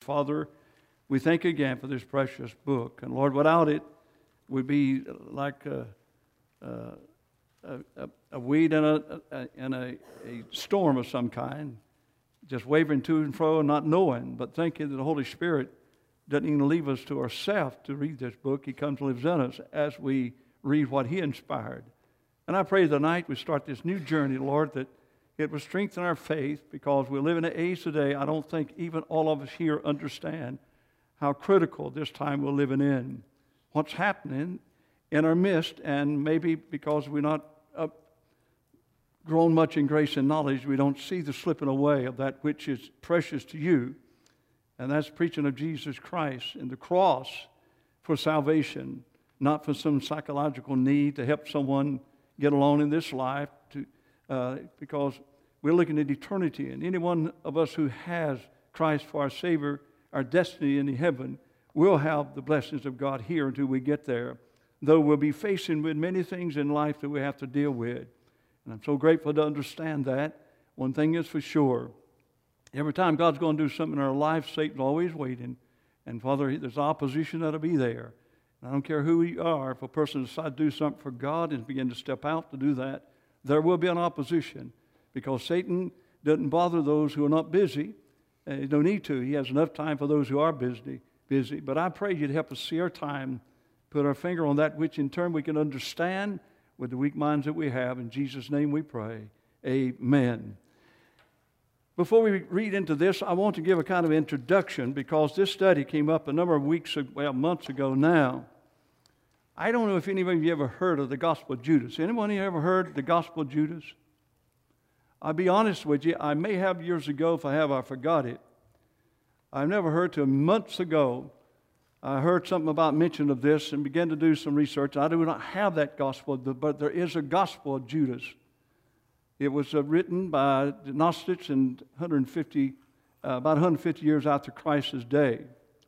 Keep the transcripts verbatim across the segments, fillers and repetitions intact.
Father, we thank you again for this precious book. And Lord, without it, we'd be like a, a, a, a weed in, a, a, in a, a storm of some kind, just wavering to and fro and not knowing. But thank you that the Holy Spirit doesn't even leave us to ourselves to read this book. He comes and lives in us as we read what He inspired. And I pray tonight we start this new journey, Lord, that it will strengthen our faith, because we live in an age today I don't think even all of us here understand how critical this time we're living in. What's happening in our midst, and maybe because we're not up, grown much in grace and knowledge, we don't see the slipping away of that which is precious to you, and that's preaching of Jesus Christ and the cross for salvation, not for some psychological need to help someone get along in this life, to, uh, because we're looking at eternity, and any one of us who has Christ for our Savior, our destiny in heaven, will have the blessings of God here until we get there, though we'll be facing with many things in life that we have to deal with. And I'm so grateful to understand that. One thing is for sure, every time God's going to do something in our life, Satan's always waiting. And Father, there's opposition that'll be there. And I don't care who you are, if a person decides to do something for God and begin to step out to do that, there will be an opposition, because Satan doesn't bother those who are not busy. Uh, he don't need to. He has enough time for those who are busy. busy. But I pray you'd help us see our time, put our finger on that which in turn we can understand with the weak minds that we have. In Jesus' name we pray. Amen. Before we read into this, I want to give a kind of introduction, because this study came up a number of weeks, well, months ago now. I don't know if any of you ever heard of the Gospel of Judas. Anyone here ever heard the Gospel of Judas? I'll be honest with you, I may have years ago. If I have, I forgot it. I've never heard till months ago. I heard something about mention of this and began to do some research. I do not have that gospel, but there is a Gospel of Judas. It was uh, written by the Gnostics in one hundred fifty, uh, about one hundred fifty years after Christ's day.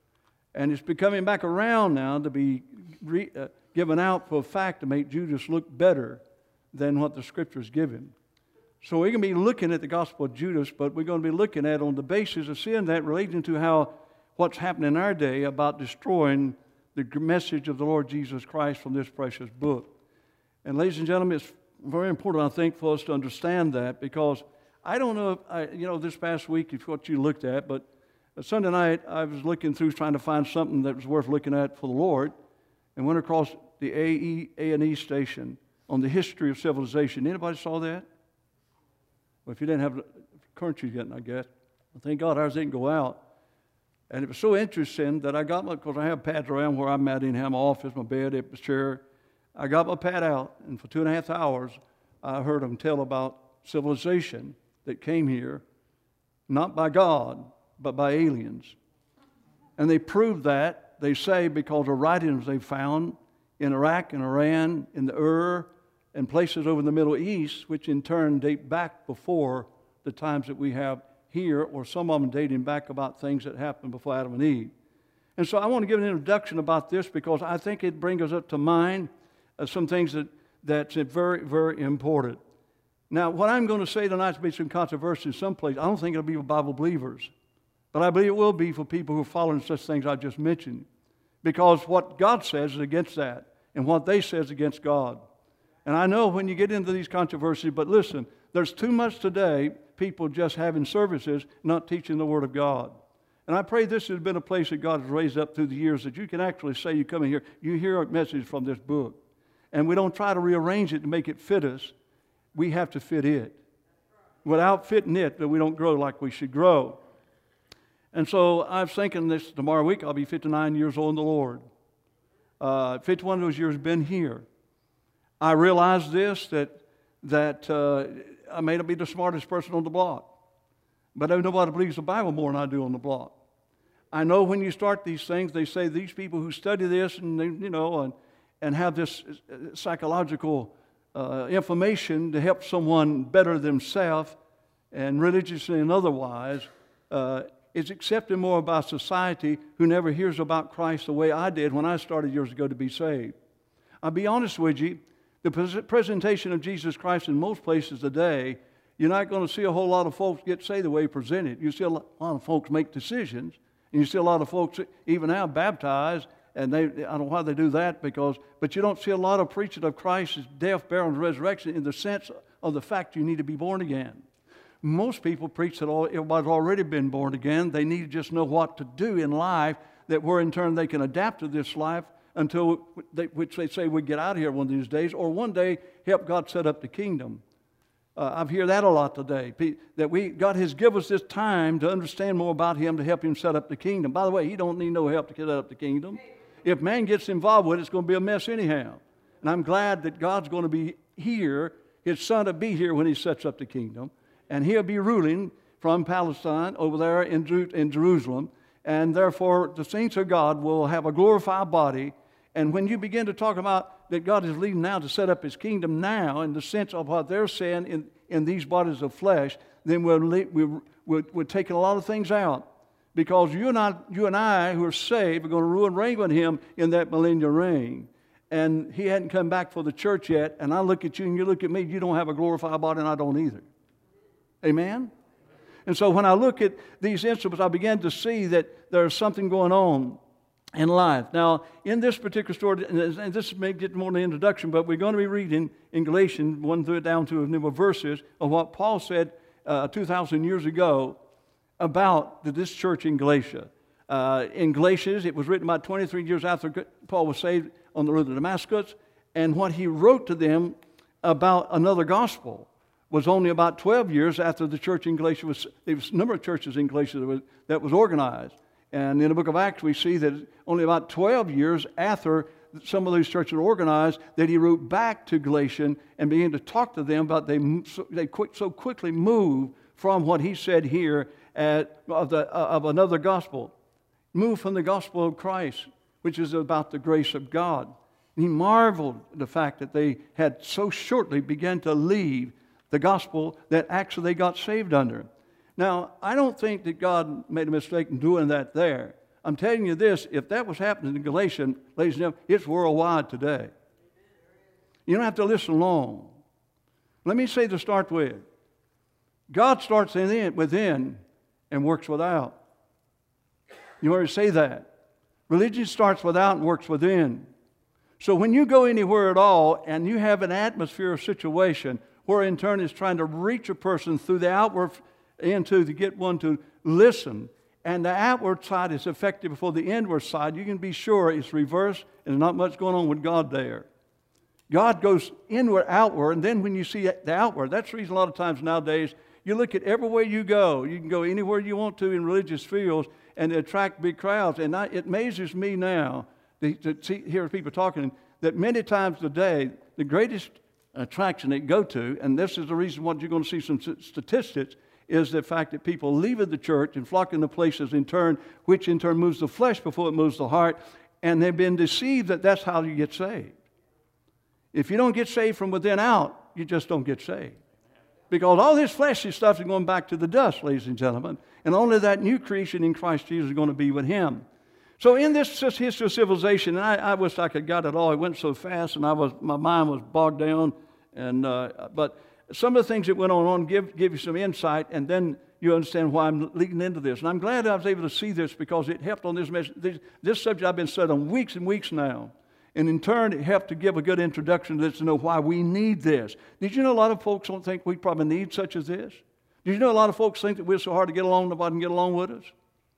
And it's been coming back around now to be re, uh, given out for a fact to make Judas look better than what the Scriptures give him. So we're going to be looking at the Gospel of Judas, but we're going to be looking at it on the basis of seeing that relating to how what's happening in our day about destroying the message of the Lord Jesus Christ from this precious book. And ladies and gentlemen, it's very important, I think, for us to understand that, because I don't know if, I, you know, this past week, if what you looked at, but Sunday night I was looking through trying to find something that was worth looking at for the Lord, and went across the A and E station on the history of civilization. Anybody saw that? Well, if you didn't have the current you're getting, I guess. Well, thank God ours didn't go out. And it was so interesting that I got my, because I have pads around where I'm at in my office, my bed, my chair. I got my pad out, and for two and a half hours, I heard them tell about civilization that came here, not by God, but by aliens. And they proved that, they say, because of writings they found in Iraq and Iran, in the Ur, and places over in the Middle East, which in turn date back before the times that we have here, or some of them dating back about things that happened before Adam and Eve. And so I want to give an introduction about this, because I think it brings us up to mind uh, some things that, that's very, very important. Now, what I'm going to say tonight will be some controversy in some place. I don't think it'll be for Bible believers, but I believe it will be for people who are following such things I just mentioned, because what God says is against that, and what they say is against God. And I know when you get into these controversies, but listen, there's too much today, people just having services, not teaching the Word of God. And I pray this has been a place that God has raised up through the years, that you can actually say, you come in here, you hear a message from this book. And we don't try to rearrange it to make it fit us. We have to fit it. Without fitting it, then we don't grow like we should grow. And so I'm thinking this tomorrow week, I'll be fifty-nine years old in the Lord. Uh, fifty-one of those years been here. I realize this, that, that uh, I may not be the smartest person on the block, but I know nobody believes the Bible more than I do on the block. I know when you start these things, they say these people who study this and, they, you know, and, and have this psychological uh, information to help someone better themselves, and religiously and otherwise, uh, is accepted more by society who never hears about Christ the way I did when I started years ago to be saved. I'll be honest with you, the presentation of Jesus Christ in most places today, you're not going to see a whole lot of folks get saved the way he presented. You see a lot of folks make decisions, And you see a lot of folks even now baptized, and they, I don't know why they do that, because, but you don't see a lot of preaching of Christ's death, burial, and resurrection in the sense of the fact you need to be born again. Most people preach that all, everybody's already been born again. They need to just know what to do in life, that where in turn they can adapt to this life until, they, which they say we get out of here one of these days, or one day help God set up the kingdom. Uh, I've heard that a lot today, that we God has given us this time to understand more about Him to help Him set up the kingdom. By the way, He don't need no help to set up the kingdom. If man gets involved with it, it's going to be a mess anyhow. And I'm glad that God's going to be here, His Son to be here when He sets up the kingdom. And He'll be ruling from Palestine over there in, in Jerusalem. And therefore, the saints of God will have a glorified body. And when you begin to talk about that God is leading now to set up His kingdom now, in the sense of what they're saying in, in these bodies of flesh, then we're, we're, we're, we're taking a lot of things out. Because you and I, you and I who are saved are going to rule and reign with Him in that millennial reign. And He hadn't come back for the church yet. And I look at you and you look at me, you don't have a glorified body and I don't either. Amen? And so when I look at these instruments, I began to see that there's something going on in life. Now, in this particular story, and this may get more in the introduction, but we're going to be reading in Galatians one through down to a number of verses of what Paul said uh, two thousand years ago about this church in Galatia. Uh, in Galatians, it was written about twenty-three years after Paul was saved on the road to Damascus, and what he wrote to them about another gospel was only about twelve years after the church in Galatia was, there was a number of churches in Galatia that was, that was organized. And in the book of Acts, we see that only about twelve years after some of those churches were organized, that he wrote back to Galatians and began to talk to them about they they quick, so quickly moved from what he said here at, of, the, of another gospel. Moved from the gospel of Christ, which is about the grace of God. And he marveled at the fact that they had so shortly begun to leave the gospel that actually they got saved under. Now, I don't think that God made a mistake in doing that there. I'm telling you this, if that was happening in Galatia, ladies and gentlemen, it's worldwide today. You don't have to listen long. Let me say to start with, God starts in, within and works without. You heard me say that. Religion starts without and works within. So when you go anywhere at all and you have an atmosphere or situation where in turn is trying to reach a person through the outward into to get one to listen, and the outward side is effective before the inward side, you can be sure it's reversed and there's not much going on with God there. God goes inward, outward, and then when you see the outward, that's the reason a lot of times nowadays you look at everywhere you go. You can go anywhere you want to in religious fields and attract big crowds. And I, it amazes me now to, to see, hear people talking that many times today, the greatest attraction they go to, and this is the reason why you're going to see some statistics, is the fact that people leaving the church and flocking to places in turn, which in turn moves the flesh before it moves the heart, and they've been deceived that that's how you get saved. If you don't get saved from within out, you just don't get saved. Because all this fleshly stuff is going back to the dust, ladies and gentlemen, and only that new creation in Christ Jesus is going to be with Him. So in this history of civilization, and I, I wish I could got it all. It went so fast, and I was my mind was bogged down. And uh, but some of the things that went on, on give give you some insight, and then you understand why I'm leading into this. And I'm glad I was able to see this because it helped on this message. This, this subject I've been studying weeks and weeks now. And in turn, it helped to give a good introduction to this to know why we need this. Did you know a lot of folks don't think we probably need such as this? Did you know a lot of folks think that we're so hard to get along, nobody can get along with us?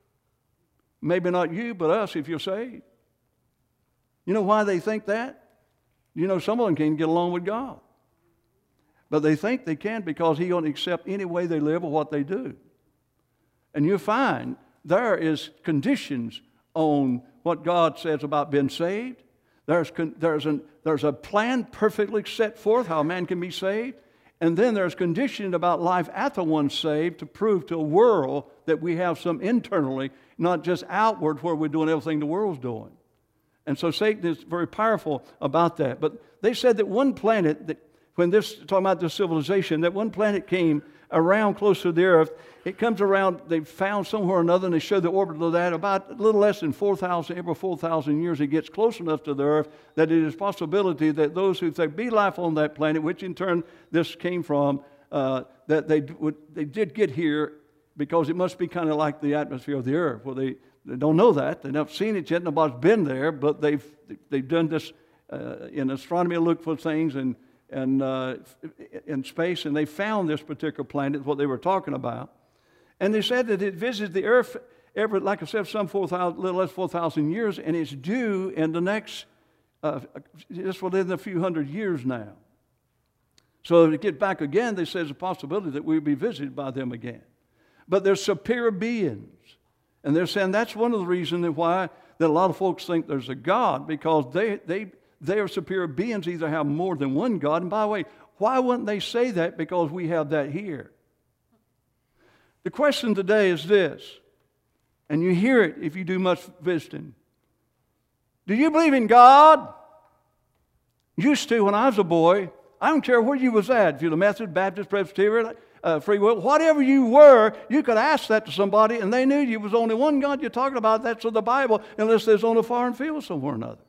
Maybe not you, but us if you're saved. You know why they think that? You know some of them can't get along with God. But they think they can because He won't accept any way they live or what they do. And you'll find there is conditions on what God says about being saved. There's, there's, an, there's a plan perfectly set forth how a man can be saved. And then there's conditioning about life after one's saved to prove to a world that we have some internally, not just outward where we're doing everything the world's doing. And so Satan is very powerful about that. But they said that one planet, that when this, talking about this civilization, that one planet came around close to the earth. It comes around, they found somewhere or another, and they showed the orbit of that about a little less than four thousand, every four thousand years it gets close enough to the earth that it is possibility that those who think be life on that planet, which in turn this came from, uh, that they would, they did get here because it must be kind of like the atmosphere of the earth, where they, they don't know that. They've never seen it yet. Nobody's been there, but they've they've done this uh, in astronomy, look for things and and uh, in space, and they found this particular planet, what they were talking about. And they said that it visits the Earth every, like I said, some four thousand, little less four thousand years, and it's due in the next, uh, just within a few hundred years now. So to get back again, they say there's a possibility that we'll be visited by them again. But they're superior beings. And they're saying that's one of the reasons why that a lot of folks think there's a God, because they, they, they are superior beings, either have more than one God. And by the way, why wouldn't they say that? Because we have that here. The question today is this, and you hear it if you do much visiting. Do you believe in God? Used to when I was a boy. I don't care where you was at, if you're the Methodist, Baptist, Presbyterian, uh, Free Will, whatever you were, you could ask that to somebody and they knew you was only one God you're talking about. That's of the Bible, unless there's on a foreign field somewhere or another.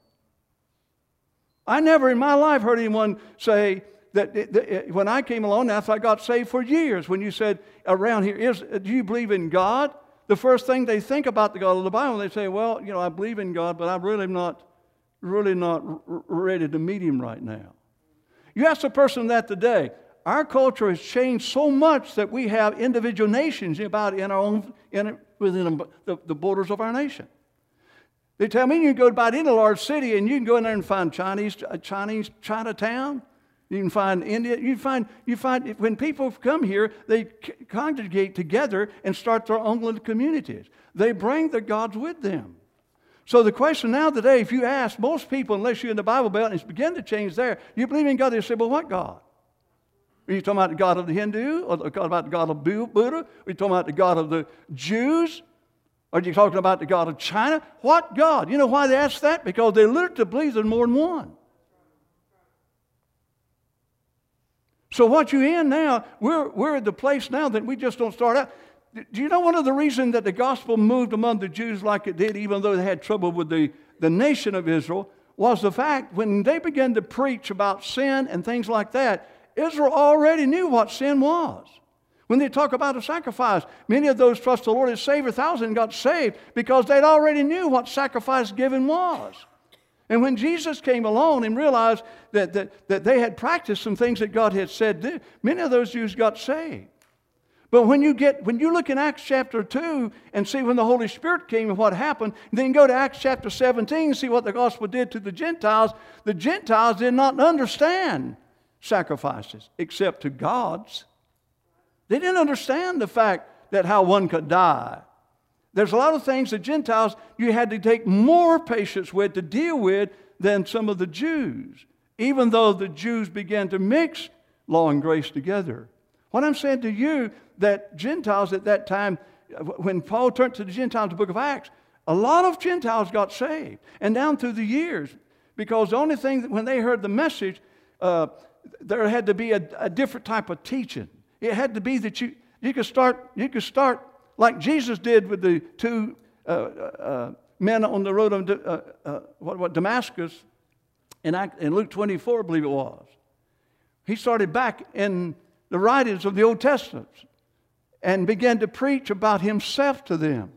I never in my life heard anyone say that, that when I came along, after I got saved for years, when you said around here, is, do you believe in God? The first thing they think about the God of the Bible, they say, well, you know, I believe in God, but I'm really not, really not r- ready to meet Him right now. You ask a person that today, our culture has changed so much that we have individual nations about in our own, in, within the, the borders of our nation. They tell me you can go about any large city and you can go in there and find Chinese, Chinese Chinatown. You can find India. You find, you find when people come here, they c- congregate together and start their own little communities. They bring their gods with them. So the question now today, if you ask most people, unless you're in the Bible Belt, and it's beginning to change there, you believe in God, they say, well, what God? Are you talking about the God of the Hindu? Or the God about the God of Buddha? Are you talking about the God of the Jews? Are you talking about the God of China? What God? You know why they ask that? Because they literally believe there's more than one. So what you're in now, we're, we're at the place now that we just don't start out. Do you know one of the reasons that the gospel moved among the Jews like it did, even though they had trouble with the, the nation of Israel, was the fact when they began to preach about sin and things like that, Israel already knew what sin was. When they talk about a sacrifice, many of those trust the Lord as Savior, thousands got saved because they'd already knew what sacrifice giving was. And when Jesus came along and realized that, that, that they had practiced some things that God had said, many of those Jews got saved. But when you get when you look in Acts chapter two and see when the Holy Spirit came and what happened, then go to Acts chapter seventeen and see what the gospel did to the Gentiles. The Gentiles did not understand sacrifices except to God's. They didn't understand the fact that how one could die. There's a lot of things the Gentiles you had to take more patience with to deal with than some of the Jews, even though the Jews began to mix law and grace together. What I'm saying to you, that Gentiles at that time, when Paul turned to the Gentiles in the book of Acts, a lot of Gentiles got saved. And down through the years, because the only thing that when they heard the message, uh, there had to be a, a different type of teaching. It had to be that you, you could start, you could start like Jesus did with the two uh, uh, men on the road of uh, uh, what, what, Damascus in, Act, in Luke twenty-four, I believe it was. He started back in the writings of the Old Testament and began to preach about himself to them.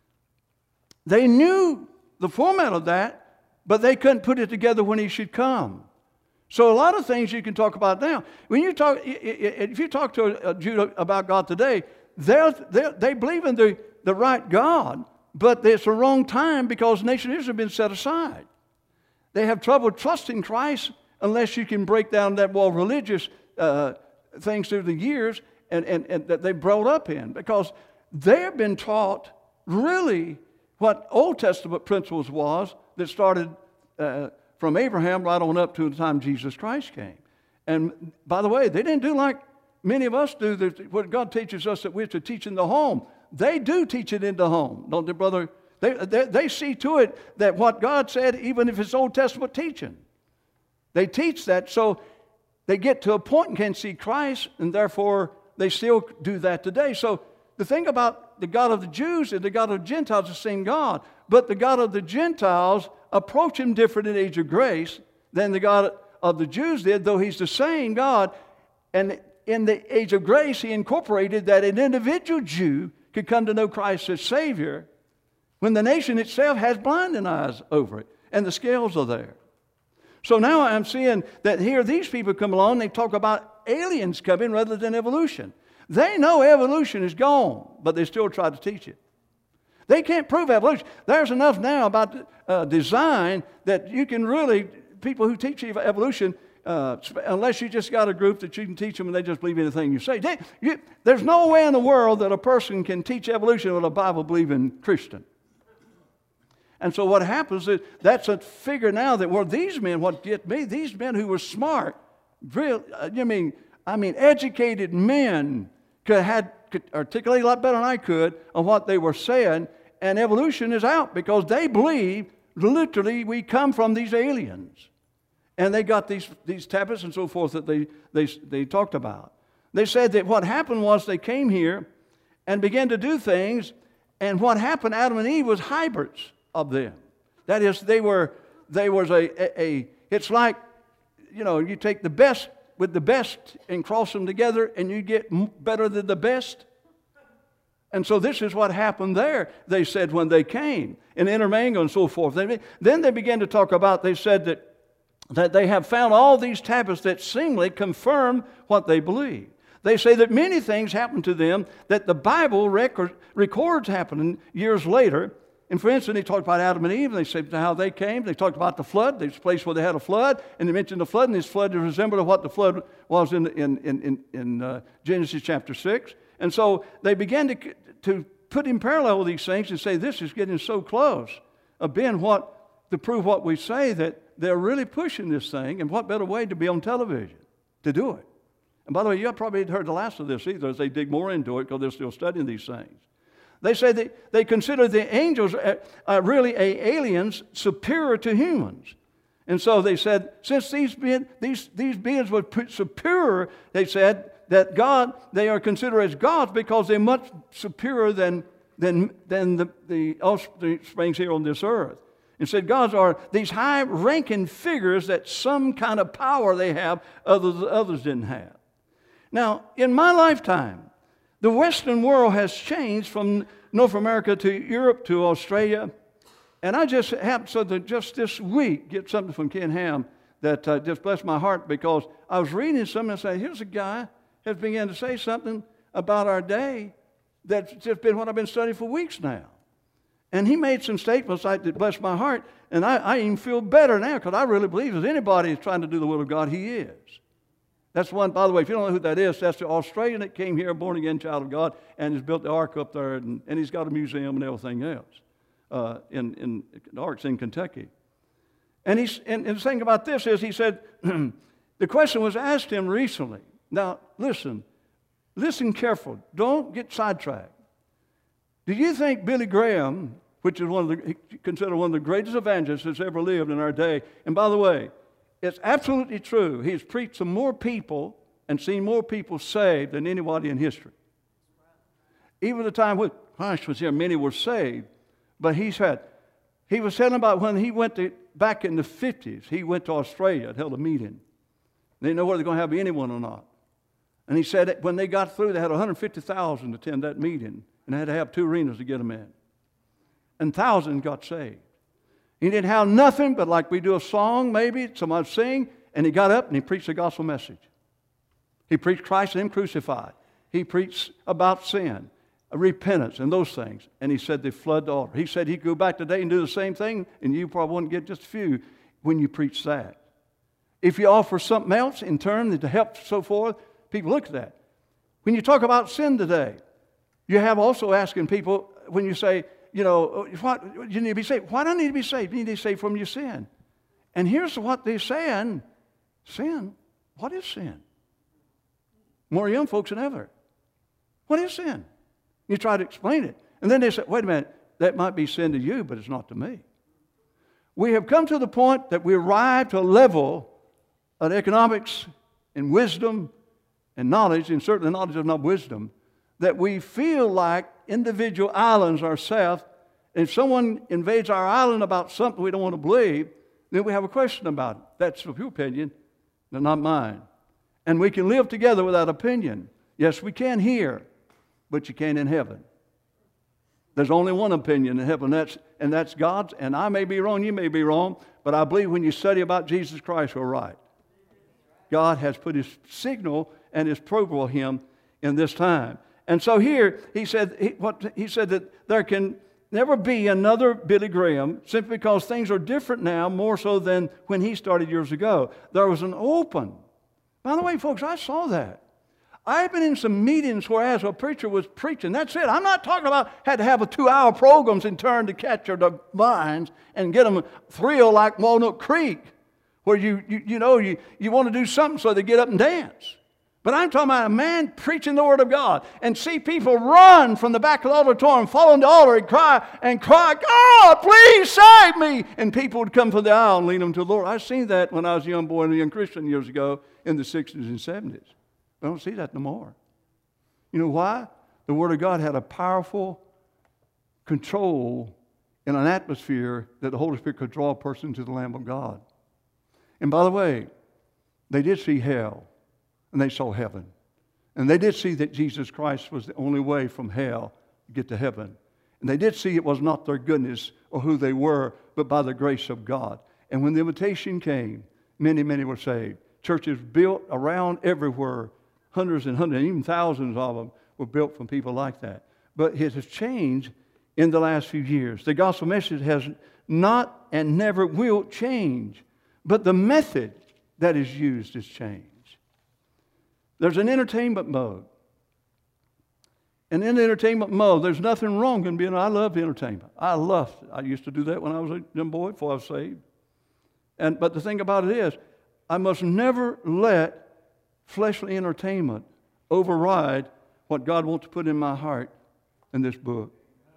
They knew the format of that, but they couldn't put it together when he should come. So a lot of things you can talk about now. When you talk, if you talk to a Jew about God today, they're, they're, they believe in the, the right God, but it's the wrong time because the nation of Israel has been set aside. They have trouble trusting Christ unless you can break down that wall of religious uh, things through the years and, and, and that they brought up in, because they've been taught really what Old Testament principles was that started uh, from Abraham right on up to the time Jesus Christ came. And by the way, they didn't do like many of us do, that what God teaches us that we're to teach in the home. They do teach it in the home, don't they, brother? They, they, they see to it that what God said, even if it's Old Testament teaching, they teach that. So they get to a point and can see Christ, and therefore they still do that today. So the thing about the God of the Jews and the God of the Gentiles is the same God, but the God of the Gentiles approach Him different in the age of grace than the God of the Jews did, though He's the same God. And in the age of grace, He incorporated that an individual Jew could come to know Christ as Savior, when the nation itself has blinding eyes over it, and the scales are there. So now I'm seeing that here these people come along, they talk about aliens coming rather than evolution. They know evolution is gone, but they still try to teach it. They can't prove evolution. There's enough now about uh, design that you can really, people who teach evolution, uh, unless you just got a group that you can teach them and they just believe anything you say. They, you, there's no way in the world that a person can teach evolution with a Bible-believing Christian. And so what happens is that's a figure now that, well, these men, what get me, these men who were smart, real, uh, you mean, I mean, educated men could had could articulate a lot better than I could on what they were saying, and evolution is out because they believe literally we come from these aliens. And they got these, these tablets and so forth that they, they, they talked about. They said that what happened was they came here and began to do things, and what happened, Adam and Eve, was hybrids of them. That is, they were, they was a, a, a, it's like, you know, you take the best with the best and cross them together and you get better than the best. And so this is what happened there, they said, when they came, and intermingle and so forth. They, then they began to talk about, they said that, that they have found all these tablets that seemingly confirm what they believe. They say that many things happened to them that the Bible record, records happening years later. And for instance, they talked about Adam and Eve, and they said how they came. They talked about the flood. There's a place where they had a flood, and they mentioned the flood, and this flood resembled what the flood was in, in, in, in, in uh, Genesis chapter six. And so they began to, to put in parallel with these things and say, this is getting so close of being what, to prove what we say, that they're really pushing this thing, and what better way to be on television to do it. And by the way, you probably haven't heard the last of this either as they dig more into it because they're still studying these things. They say that they consider the angels uh, uh, really a, aliens superior to humans. And so they said, since these, being, these, these beings were superior, they said that God, they are considered as gods because they're much superior than, than, than the, the offsprings here on this earth. And said gods are these high-ranking figures that some kind of power they have others, others didn't have. Now, in my lifetime, the Western world has changed from North America to Europe to Australia. And I just happened so that just this week get something from Ken Ham that uh, just blessed my heart, because I was reading something and saying, here's a guy has began to say something about our day that's just been what I've been studying for weeks now. And he made some statements like that blessed my heart, and I, I even feel better now because I really believe if anybody is trying to do the will of God, he is. That's one, by the way, if you don't know who that is, that's the Australian that came here, a born-again child of God, and has built the ark up there, and, and he's got a museum and everything else. Uh, in, in, the ark's in Kentucky. And, he's, and, and the thing about this is, he said, the question was asked him recently. Now, listen, listen careful. Don't get sidetracked. Do you think Billy Graham, which is one of the, considered one of the greatest evangelists that's ever lived in our day, and by the way, it's absolutely true. He's preached to more people and seen more people saved than anybody in history. Even the time when Christ was here, many were saved. But he's had, he was telling about when he went to, back in the fifties, he went to Australia and held a meeting. They didn't know whether they're going to have anyone or not. And he said that when they got through, they had one hundred fifty thousand attend that meeting, and they had to have two arenas to get them in. And thousands got saved. He didn't have nothing but like we do a song, maybe, somebody sing, and he got up and he preached the gospel message. He preached Christ and Him crucified. He preached about sin, repentance, and those things. And he said they flood the altar. He said he'd go back today and do the same thing, and you probably wouldn't get just a few when you preach that. If you offer something else in turn to help so forth, people look at that. When you talk about sin today, you have also asking people, when you say, you know, what, you need to be saved. Why do I need to be saved? You need to be saved from your sin. And here's what they're saying. Sin? What is sin? More young folks than ever. What is sin? You try to explain it. And then they say, wait a minute, that might be sin to you, but it's not to me. We have come to the point that we arrive to a level of economics and wisdom and knowledge, and certainly knowledge is not wisdom, that we feel like individual islands ourselves. And if someone invades our island about something we don't want to believe, then we have a question about it. That's your opinion, but not mine. And we can live together without opinion. Yes, we can here, but you can't in heaven. There's only one opinion in heaven, and that's, and that's God's. And I may be wrong, you may be wrong, but I believe when you study about Jesus Christ, we're right. God has put His signal and His approval of Him in this time. And so here, he said, he, what, he said that there can never be another Billy Graham simply because things are different now, more so than when he started years ago. There was an open. By the way, folks, I saw that. I've been in some meetings where as a preacher was preaching, that's it. I'm not talking about had to have a two-hour programs in turn to capture the minds and get them thrilled like Walnut Creek, where you, you, you know, you, you want to do something so they get up and dance. But I'm talking about a man preaching the Word of God and see people run from the back of the auditorium, fall on the altar and cry, and cry, God, please save me. And people would come from the aisle and lead them to the Lord. I've seen that when I was a young boy and a young Christian years ago in the sixties and seventies. I don't see that no more. You know why? The Word of God had a powerful control in an atmosphere that the Holy Spirit could draw a person to the Lamb of God. And by the way, they did see hell. And they saw heaven. And they did see that Jesus Christ was the only way from hell to get to heaven. And they did see it was not their goodness or who they were, but by the grace of God. And when the invitation came, many, many were saved. Churches built around everywhere, hundreds and hundreds, even thousands of them were built from people like that. But it has changed in the last few years. The gospel message has not and never will change, but the method that is used has changed. There's an entertainment mode. And in the entertainment mode, there's nothing wrong in being, I love entertainment. I love it. I used to do that when I was a young boy before I was saved. And, but the thing about it is, I must never let fleshly entertainment override what God wants to put in my heart in this book.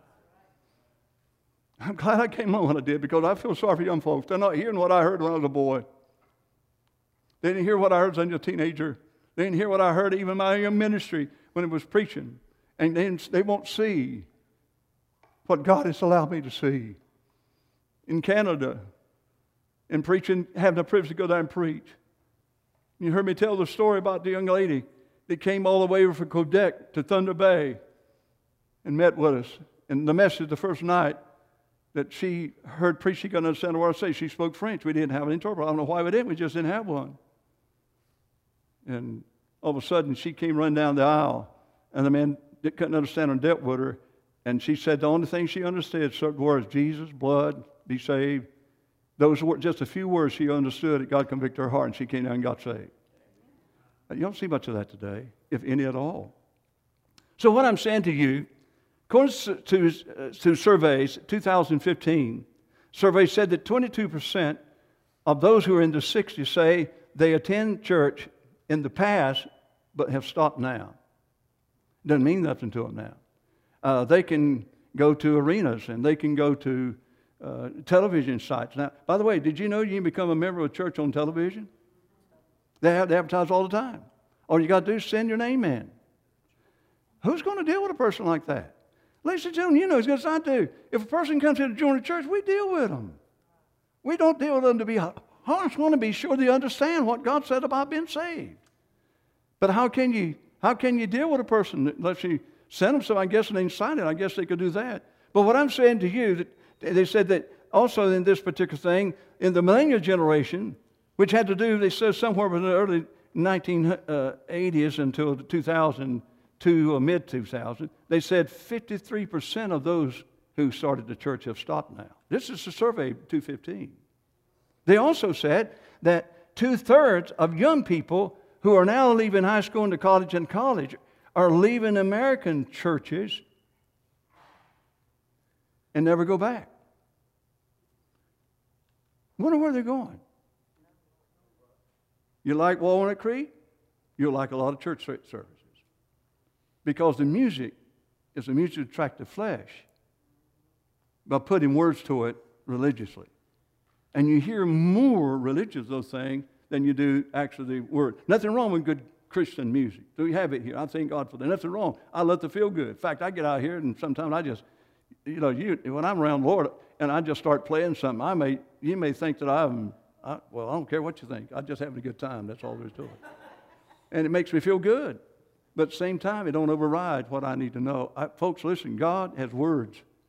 I'm glad I came on when I did, because I feel sorry for young folks. They're not hearing what I heard when I was a boy. They didn't hear what I heard as a teenager. They didn't hear what I heard even in my young ministry when it was preaching. And they, they won't see what God has allowed me to see. In Canada, in preaching, having the privilege to go there and preach. You heard me tell the story about the young lady that came all the way from Quebec to Thunder Bay and met with us. And the message the first night that she heard preach, she couldn't understand a word I say. She spoke French. We didn't have an interpreter. I don't know why we didn't. We just didn't have one. And all of a sudden, she came running down the aisle, and the man that couldn't understand her dealt with her, and she said the only thing she understood certain words, Jesus, blood, be saved. Those were just a few words she understood that God convicted her heart, and she came down and got saved. You don't see much of that today, if any at all. So what I'm saying to you, according to, uh, to surveys, two thousand fifteen, surveys said that twenty-two percent of those who are in the sixties say they attend church in the past, but have stopped now. Doesn't mean nothing to them now. Uh, they can go to arenas and they can go to uh, television sites. Now, by the way, did you know you can become a member of a church on television? They have to advertise all the time. All you got to do is send your name in. Who's going to deal with a person like that? Ladies and gentlemen, you know as good as I do. If a person comes here to join a church, we deal with them. We don't deal with them to be honest. We want to be sure they understand what God said about being saved. But how can you how can you deal with a person unless you send them? So I guess they sign it. I guess they could do that. But what I'm saying to you, that they said that also in this particular thing, in the millennial generation, which had to do, they said somewhere in the early nineteen eighties until two thousand two or mid two thousand, they said fifty-three percent of those who started the church have stopped now. This is a survey two fifteen. They also said that two-thirds of young people who are now leaving high school into college and college are leaving American churches and never go back. Wonder where they're going. You like Walnut Creek? You'll like a lot of church services. Because the music is a music to attract the flesh by putting words to it religiously. And you hear more religious those things than you do actually the word. Nothing wrong with good Christian music. So we have it here. I thank God for that. Nothing wrong. I love to feel good. In fact, I get out here and sometimes I just, you know, you, when I'm around the Lord and I just start playing something, I may, you may think that I'm, I, well, I don't care what you think. I'm just having a good time. That's all there is to it. And it makes me feel good. But at the same time, it don't override what I need to know. I, folks, listen, God has words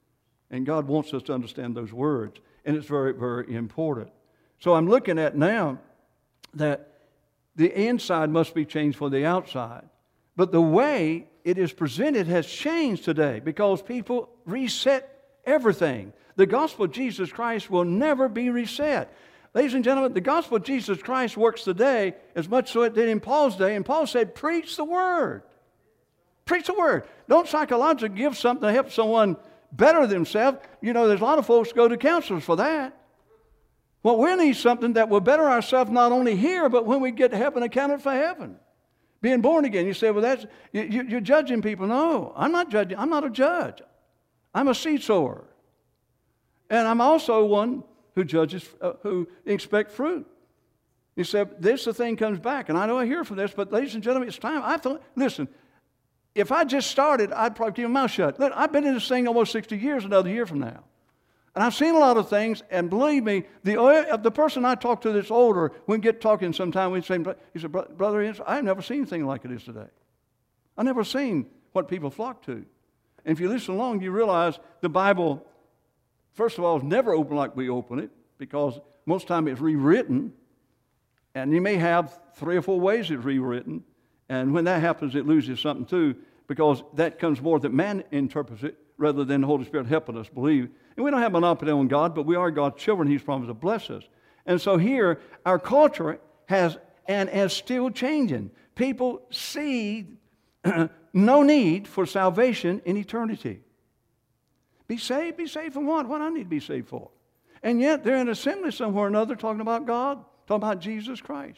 And God wants us to understand those words. And it's very, very important. So I'm looking at now that the inside must be changed for the outside. But the way it is presented has changed today because people reset everything. The gospel of Jesus Christ will never be reset. Ladies and gentlemen, the gospel of Jesus Christ works today as much as it did in Paul's day. And Paul said, preach the word. Preach the word. Don't psychologically give something to help someone better themselves. You know, there's a lot of folks go to counselors for that. Well, we need something that will better ourselves not only here, but when we get to heaven, accounted for heaven. Being born again. You say, well, that's you, you, you're judging people. No, I'm not judging. I'm not a judge. I'm a seed sower. And I'm also one who judges, uh, who expect fruit. You say, this the thing comes back. And I know I hear from this, but ladies and gentlemen, it's time. I thought, listen, if I just started, I'd probably keep my mouth shut. Look, I've been in this thing almost sixty years, another year from now. And I've seen a lot of things, and believe me, the, the person I talk to that's older, we get talking sometime, we say, he said, Brother, I've never seen anything like it is today. I've never seen what people flock to. And if you listen along, you realize the Bible, first of all, is never open like we open it, because most of the time it's rewritten, and you may have three or four ways it's rewritten, and when that happens, it loses something too, because that comes more that man interprets it, rather than the Holy Spirit helping us believe. And we don't have monopoly on God, but we are God's children. He's promised to bless us. And so here, our culture has, and is still changing. People see no need for salvation in eternity. Be saved? Be saved from what? What I need to be saved for? And yet, they're in an assembly somewhere or another talking about God, talking about Jesus Christ.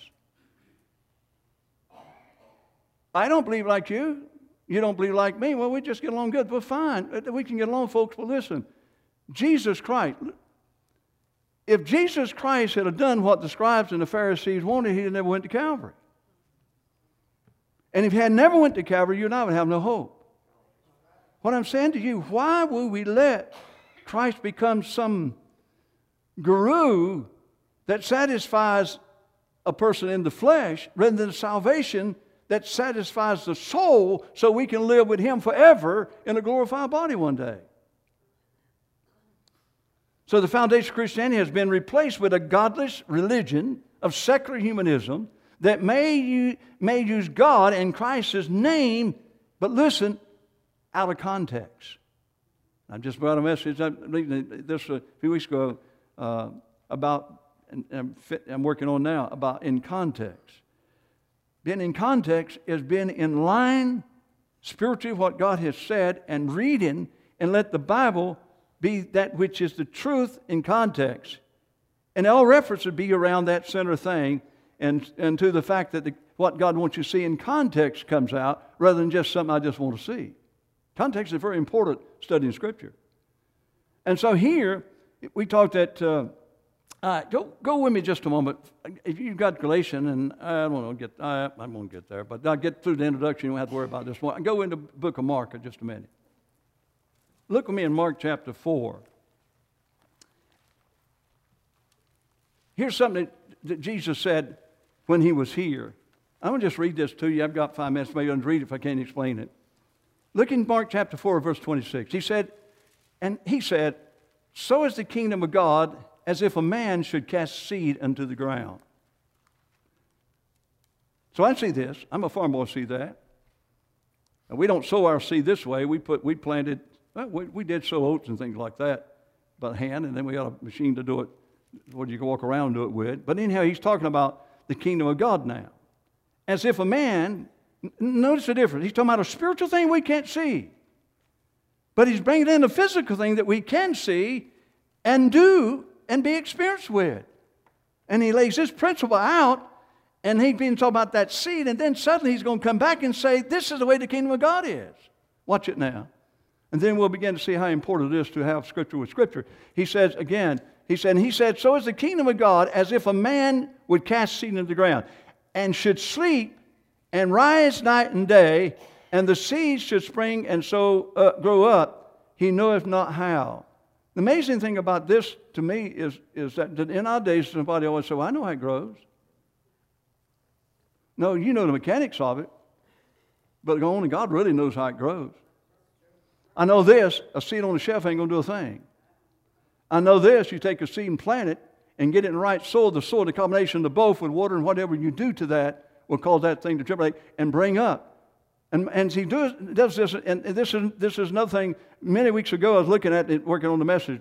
I don't believe like you. You don't believe like me. Well, we just get along good. Well, fine. We can get along, folks. But listen, Jesus Christ, if Jesus Christ had done what the scribes and the Pharisees wanted, he'd have never went to Calvary. And if he had never went to Calvary, you and I would have no hope. What I'm saying to you, why would we let Christ become some guru that satisfies a person in the flesh rather than salvation that satisfies the soul so we can live with him forever in a glorified body one day? So the foundation of Christianity has been replaced with a godless religion of secular humanism that may, use, may use God and Christ's name, but listen, out of context. I just brought a message this a few weeks ago uh, about, and I'm, fit, I'm working on now, about in context. Being in context is being in line spiritually with what God has said and reading and let the Bible be that which is the truth in context. And all reference would be around that center thing and, and to the fact that the, what God wants you to see in context comes out rather than just something I just want to see. Context is very important studying Scripture. And so here, we talked that, uh, uh, go, go with me just a moment. If you've got Galatians, and I don't want to get, I, I won't get there, but I'll get through the introduction, you don't have to worry about this one. Go into the book of Mark in just a minute. Look with me in Mark chapter four. Here's something that, that Jesus said when he was here. I'm going to just read this to you. I've got five minutes. Maybe I'll read it if I can't explain it. Look in Mark chapter four, verse twenty-six. He said, and he said, so is the kingdom of God as if a man should cast seed into the ground. So I see this. I'm a farmer, I see that. And we don't sow our seed this way. We put, we planted, well, we, we did sow oats and things like that by hand, and then we got a machine to do it, where you can walk around and do it with. But anyhow, he's talking about the kingdom of God now. As if a man, notice the difference. He's talking about a spiritual thing we can't see. But he's bringing in a physical thing that we can see and do and be experienced with. And he lays this principle out, and he's been talking about that seed, and then suddenly he's going to come back and say, this is the way the kingdom of God is. Watch it now. And then we'll begin to see how important it is to have Scripture with Scripture. He says, again, he said, he said, so is the kingdom of God as if a man would cast seed into the ground, and should sleep and rise night and day, and the seed should spring and so uh, grow up, he knoweth not how. The amazing thing about this to me is, is that in our days, somebody always say, well, I know how it grows. No, you know the mechanics of it, but only God really knows how it grows. I know this, a seed on the shelf ain't going to do a thing. I know this, you take a seed and plant it and get it in the right soil. The soil, the combination of both with water and whatever you do to that will cause that thing to germinate and bring up. And, and he does, does this, and this is, this is another thing. Many weeks ago, I was looking at it, working on the message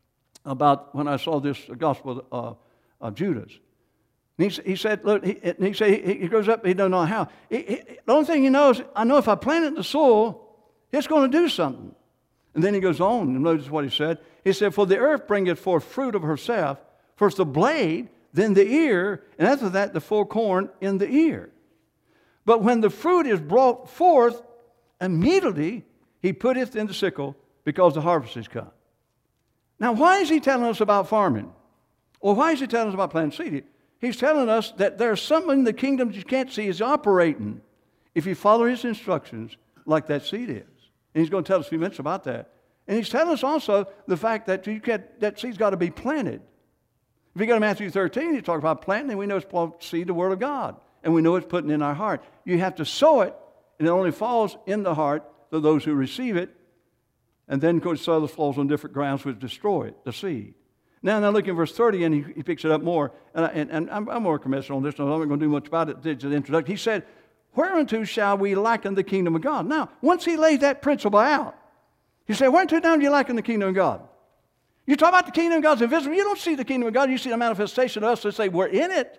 about when I saw this gospel uh, of Judas. And he, he said, look, he, he said he, he goes up, he doesn't know how. He, he, the only thing he knows, I know if I plant it in the soil, it's going to do something. And then he goes on, and notice what he said. He said, for the earth bringeth forth fruit of herself, first the blade, then the ear, and after that the full corn in the ear. But when the fruit is brought forth, immediately he putteth in the sickle, because the harvest is come. Now, why is he telling us about farming? Or why is he telling us about planting seed? He's telling us that there's something in the kingdom that you can't see is operating if you follow his instructions like that seed is. And he's going to tell us a few minutes about that. And he's telling us also the fact that you can't, that seed's got to be planted. If you go to Matthew thirteen, he talks about planting, and we know it's seed, the Word of God. And we know it's putting in our heart. You have to sow it, and it only falls in the heart to those who receive it. And then, of course, soil falls on different grounds which destroy it, the seed. Now, now look in verse thirty, and he, he picks it up more. And, I, and, and I'm, I'm more commercial on this, so I'm not going to do much about it. It's an introduction. He said, whereunto shall we liken the kingdom of God? Now, once he laid that principle out, he said, whereunto now do you liken the kingdom of God? You talk about the kingdom of God's invisible. You don't see the kingdom of God. You see the manifestation of us that say we're in it.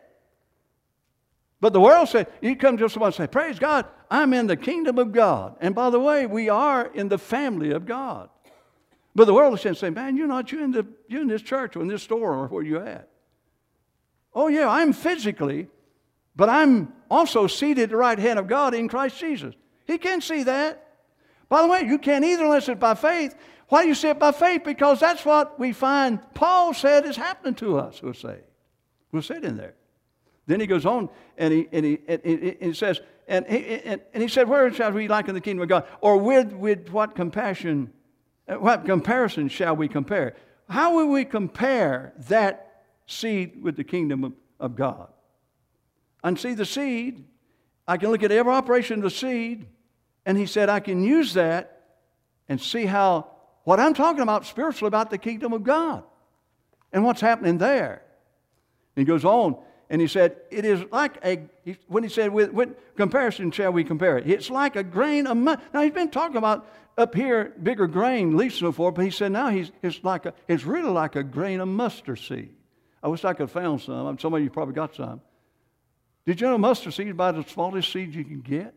But the world said, you come to someone and say, praise God, I'm in the kingdom of God. And by the way, we are in the family of God. But the world is saying, man, you're not, you're in, the, you're in this church or in this store or where you're at. Oh, yeah, I'm physically, but I'm also seated at the right hand of God in Christ Jesus. He can't see that. By the way, you can't either unless it's by faith. Why do you say it by faith? Because that's what we find Paul said is happening to us who are saved. We'll sit in there. Then he goes on and he, and he, and he, and he says, and he, and, and he said, where shall we liken the kingdom of God? Or with, with what compassion, what comparison shall we compare? How will we compare that seed with the kingdom of, of God? And see the seed, I can look at every operation of the seed, and he said, I can use that and see how, what I'm talking about spiritually about the kingdom of God and what's happening there. And he goes on, and he said, it is like a, when he said, with, with comparison shall we compare it? It's like a grain of mustard. Now, he's been talking about up here, bigger grain, leaves and so forth, but he said now he's, it's, like a, it's really like a grain of mustard seed. I wish I could have found some. Some of you probably got some. Did you know mustard seed is about the smallest seed you can get?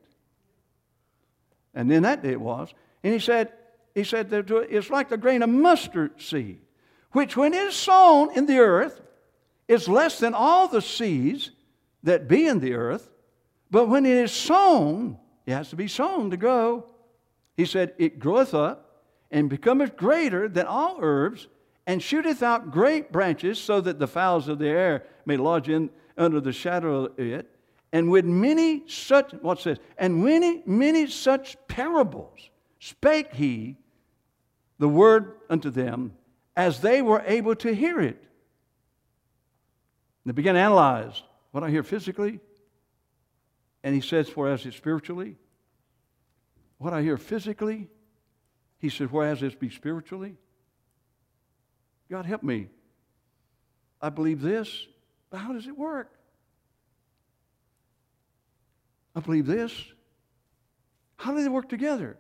And then that day it was. And he said, he said that it's like the grain of mustard seed, which when it is sown in the earth, is less than all the seeds that be in the earth. But when it is sown, it has to be sown to grow. He said, it groweth up and becometh greater than all herbs, and shooteth out great branches, so that the fowls of the air may lodge in under the shadow of it. And with many such, what's this? And many, many such parables spake he the word unto them, as they were able to hear it. And they began to analyze what I hear physically. And he says, whereas it's spiritually. What I hear physically, he says, whereas it's be spiritually. God help me. I believe this, but how does it work? I believe this. How do they work together?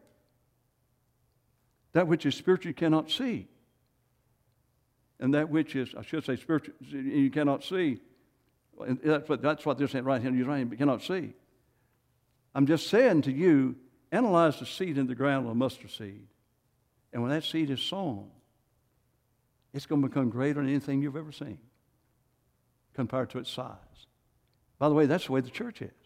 That which is spiritual you cannot see. And that which is, I should say spiritual, you cannot see. And that's what, that's what they're saying right here. You right, but cannot see. I'm just saying to you, analyze the seed in the ground of a mustard seed. And when that seed is sown, it's going to become greater than anything you've ever seen compared to its size. By the way, that's the way the church is.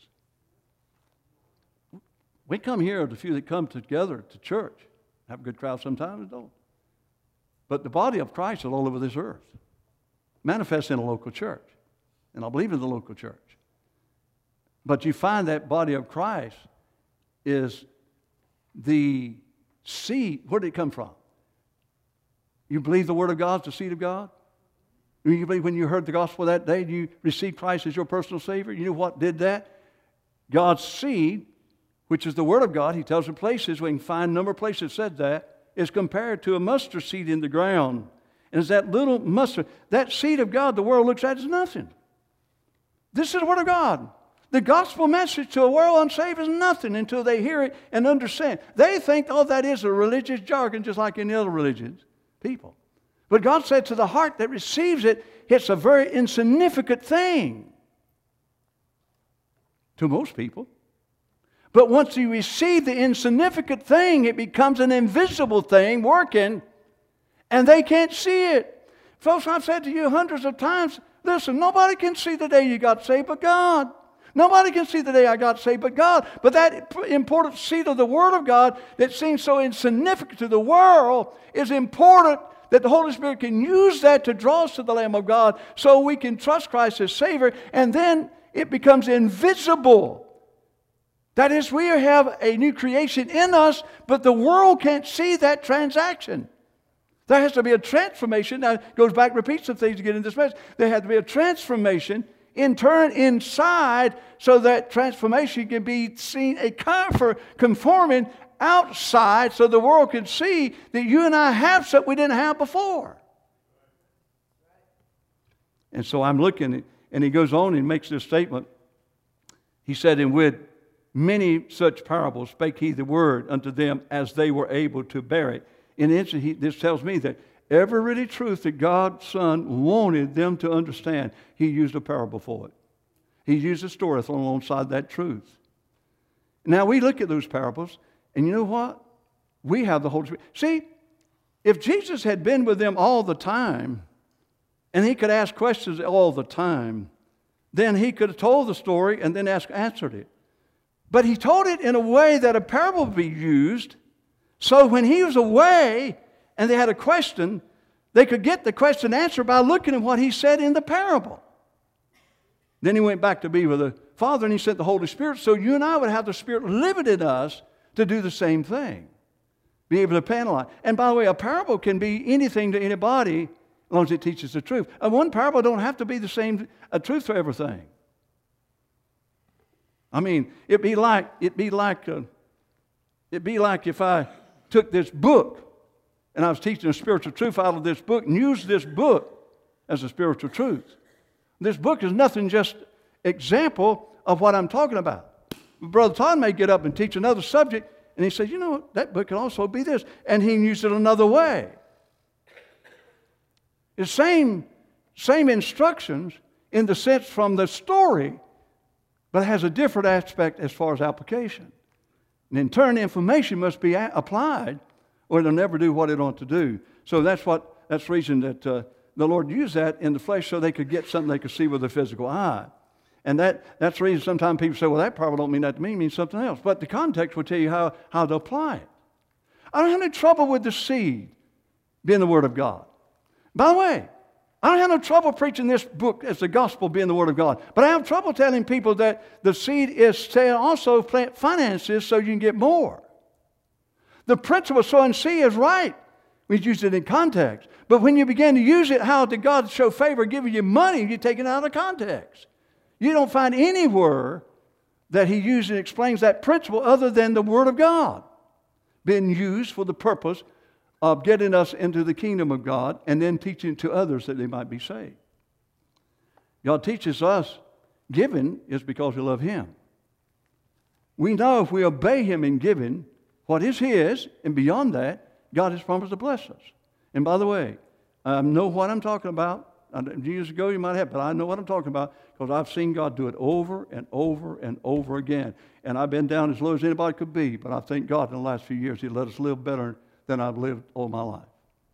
We come here, the few that come together to church, have a good crowd sometimes, don't. But the body of Christ is all over this earth, manifests in a local church. And I believe in the local church. But you find that body of Christ is the seed. Where did it come from? You believe the Word of God is the seed of God? You believe when you heard the gospel that day, you received Christ as your personal Savior? You know what did that? God's seed, which is the Word of God, he tells in places, we can find a number of places that said that, is compared to a mustard seed in the ground. And it's that little mustard, that seed of God the world looks at as nothing. This is the Word of God. The gospel message to a world unsaved is nothing until they hear it and understand. They think all that is a religious jargon just like any other religions, people. But God said to the heart that receives it, it's a very insignificant thing to most people. But once you receive the insignificant thing, it becomes an invisible thing working, and they can't see it. Folks, I've said to you hundreds of times, listen, nobody can see the day you got saved but God. Nobody can see the day I got saved but God. But that important seed of the Word of God that seems so insignificant to the world is important, that the Holy Spirit can use that to draw us to the Lamb of God so we can trust Christ as Savior, and then it becomes invisible. That is, we have a new creation in us, but the world can't see that transaction. There has to be a transformation. Now, it goes back, repeats some things to get in this message. There has to be a transformation in turn inside so that transformation can be seen, a comfort, conforming outside so the world can see that you and I have something we didn't have before. And so I'm looking, and he goes on and makes this statement. He said, and with many such parables spake he the word unto them as they were able to bear it. In an instant, he, this tells me that every really truth that God's Son wanted them to understand, he used a parable for it. He used a story thrown alongside that truth. Now we look at those parables, and you know what? We have the Holy Spirit. See, if Jesus had been with them all the time, and he could ask questions all the time, then he could have told the story and then asked, answered it. But he told it in a way that a parable would be used, so when he was away and they had a question, they could get the question answered by looking at what he said in the parable. Then he went back to be with the Father, and he sent the Holy Spirit, so you and I would have the Spirit living in us to do the same thing. Be able to penalize. And by the way, a parable can be anything to anybody as long as it teaches the truth. And one parable don't have to be the same a truth for everything. I mean, it'd be like it'd be like uh, it'd be like if I took this book and I was teaching a spiritual truth out of this book and used this book as a spiritual truth. This book is nothing just example of what I'm talking about. Brother Todd may get up and teach another subject, and he says, you know, that book can also be this, and he used it another way. The same, same instructions in the sense from the story, but it has a different aspect as far as application. And in turn, information must be a- applied, or it'll never do what it ought to do. So that's what that's the reason that uh, the Lord used that in the flesh so they could get something they could see with the physical eye. And that, that's the reason sometimes people say, well, that probably don't mean that to me, it means something else. But the context will tell you how, how to apply it. I don't have any trouble with the seed being the Word of God. By the way, I don't have no trouble preaching this book as the gospel being the Word of God. But I have trouble telling people that the seed is to also plant finances so you can get more. The principle of sowing seed is right. We use it in context. But when you begin to use it, how did God show favor giving you money, you take it out of context. You don't find anywhere that he uses and explains that principle other than the Word of God being used for the purpose of getting us into the kingdom of God and then teaching to others that they might be saved. God teaches us giving is because we love Him. We know if we obey Him in giving what is His, and beyond that, God has promised to bless us. And by the way, I know what I'm talking about. Years ago you might have, but I know what I'm talking about because I've seen God do it over and over and over again. And I've been down as low as anybody could be, but I thank God in the last few years He let us live better than I've lived all my life.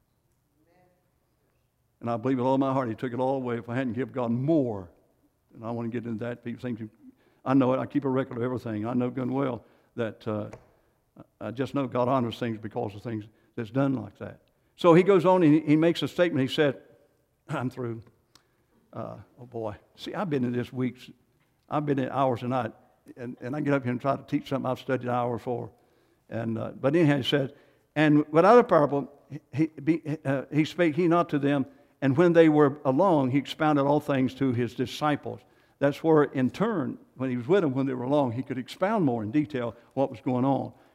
And I believe with all my heart He took it all away if I hadn't given God more. And I want to get into that. People think, I know it. I keep a record of everything. I know good and well that uh, I just know God honors things because of things that's done like that. So he goes on and he, he makes a statement. He said, I'm through. Uh, oh boy. See, I've been in this weeks. I've been in hours and night. And, and I get up here and try to teach something I've studied hours for. And, uh, but anyhow, he said, and without a parable, he, be, uh, he spake he not to them. And when they were along, he expounded all things to his disciples. That's where, in turn, when he was with them, when they were along, he could expound more in detail what was going on.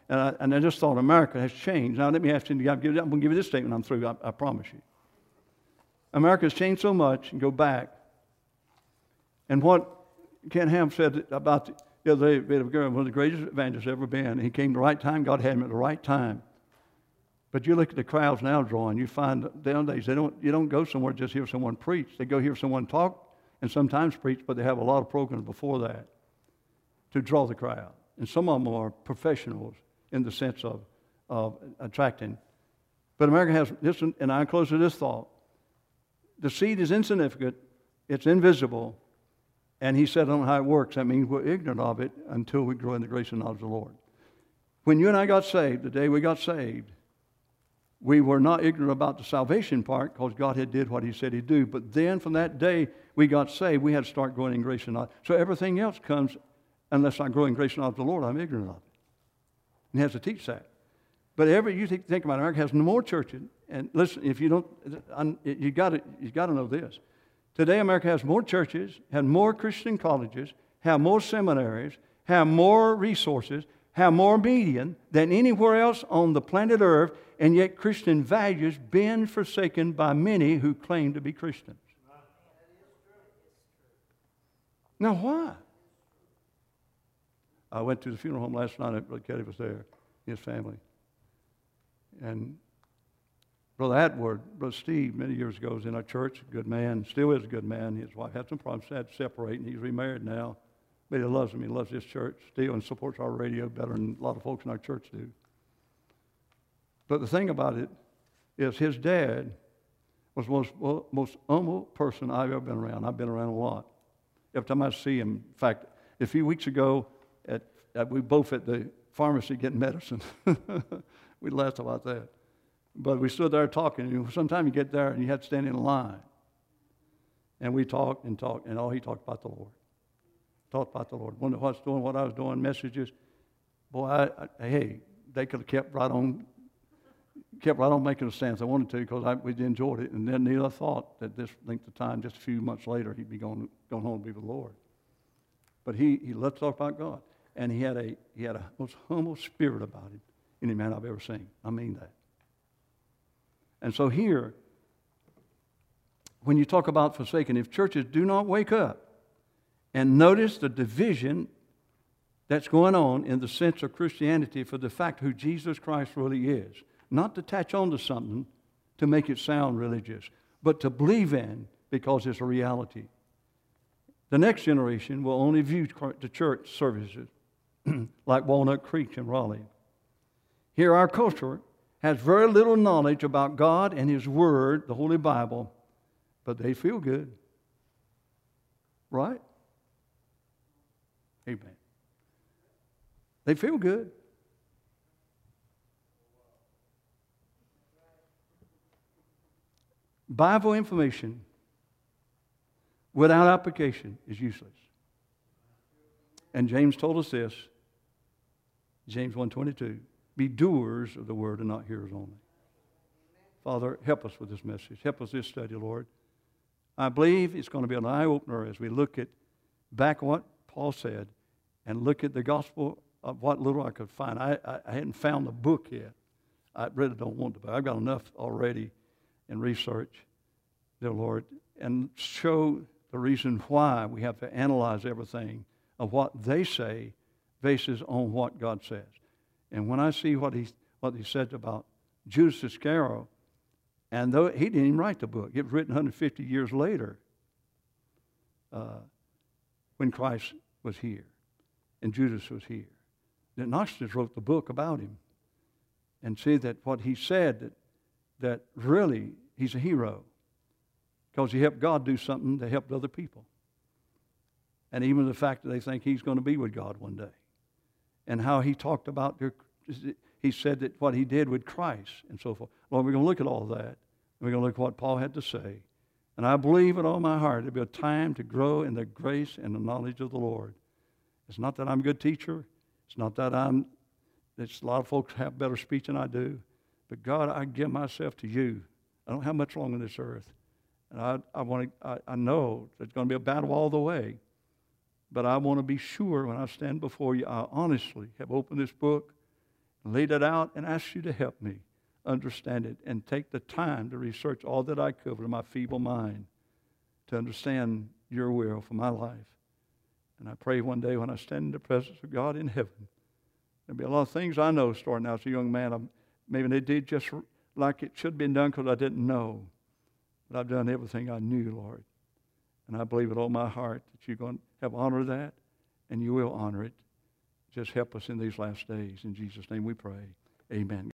And I, and I just thought America has changed. Now, let me ask you, I'm going to give you this statement. I'm through, I, I promise you. America has changed so much, and go back. And what Ken Ham said about the, the other day, Billy Graham, one of the greatest evangelists ever been. He came at the right time. God had him at the right time. But you look at the crowds now drawing. You find nowadays they don't. You don't go somewhere just hear someone preach. They go hear someone talk and sometimes preach, but they have a lot of programs before that to draw the crowd. And some of them are professionals in the sense of, of attracting. But America has this, and I close with this thought. The seed is insignificant. It's invisible. And he said, I don't know how it works. That means we're ignorant of it until we grow in the grace and knowledge of the Lord. When you and I got saved, the day we got saved, we were not ignorant about the salvation part because God had did what he said he'd do. But then from that day we got saved, we had to start growing in grace and knowledge. So everything else comes, unless I grow in grace and knowledge of the Lord, I'm ignorant of it. And he has to teach that. But every you think, think about it, America has no more churches. And listen, if you don't, you got to you got to know this. Today, America has more churches, has more Christian colleges, have more seminaries, have more resources, have more media than anywhere else on the planet Earth, and yet Christian values been forsaken by many who claim to be Christians. Now, why? I went to the funeral home last night. Brother Kelly was there, his family. And Brother Atwood, Brother Steve, many years ago was in our church, a good man, still is a good man. His wife had some problems, had to separate, and he's remarried now. But he loves him. He loves this church still and supports our radio better than a lot of folks in our church do. But the thing about it is his dad was the most, most humble person I've ever been around. I've been around a lot. Every time I see him, in fact, a few weeks ago, at, at we both at the pharmacy getting medicine. We laughed about that. But we stood there talking. And sometimes you get there and you have to stand in line. And we talked and talked, and all he talked about the Lord. Talked about the Lord. Wonder what I was doing, what I was doing, messages. Boy, I, I, hey, they could have kept right on, kept right on making a stand if they wanted to, because we enjoyed it. And then neither thought that this length of time, just a few months later, he'd be going, going home to be with the Lord. But he, he loved to talk about God. And he had a he had a most humble spirit about him, any man I've ever seen. I mean that. And so here, when you talk about forsaken, if churches do not wake up and notice the division that's going on in the sense of Christianity for the fact who Jesus Christ really is, not to attach on to something to make it sound religious, but to believe in because it's a reality. The next generation will only view the church services like Walnut Creek in Raleigh. Here our culture has very little knowledge about God and His Word, the Holy Bible, but they feel good. Right? Amen. They feel good. Bible information without application is useless. And James told us this, James one twenty-two, be doers of the word and not hearers only. Father, help us with this message. Help us this study, Lord. I believe it's going to be an eye-opener as we look at back what Paul said and look at the gospel of what little I could find. I, I, I hadn't found the book yet. I really don't want to, but I've got enough already in research, dear Lord, and show the reason why we have to analyze everything of what they say basis on what God says. And when I see what he what he said about Judas Iscariot, and though he didn't even write the book, it was written one hundred fifty years later uh, when Christ was here and Judas was here. That Gnostics wrote the book about him and see that what he said, that, that really he's a hero because he helped God do something that helped other people. And even the fact that they think he's going to be with God one day. And how he talked about, their, he said that what he did with Christ and so forth. Well, we're going to look at all that. And we're going to look at what Paul had to say. And I believe with all my heart there'll be a time to grow in the grace and the knowledge of the Lord. It's not that I'm a good teacher. It's not that I'm, it's a lot of folks have better speech than I do. But God, I give myself to you. I don't have much longer on this earth. And I, I, want to, I, I know there's going to be a battle all the way. But I want to be sure when I stand before you, I honestly have opened this book laid it out, and asked you to help me understand it and take the time to research all that I could with my feeble mind to understand your will for my life. And I pray one day when I stand in the presence of God in heaven, there'll be a lot of things I know starting out as a young man. I'm, maybe they did just like it should have been done because I didn't know. But I've done everything I knew, Lord. And I believe with all my heart that you're going to have honor of that, and you will honor it. Just help us in these last days. In Jesus' name we pray. Amen.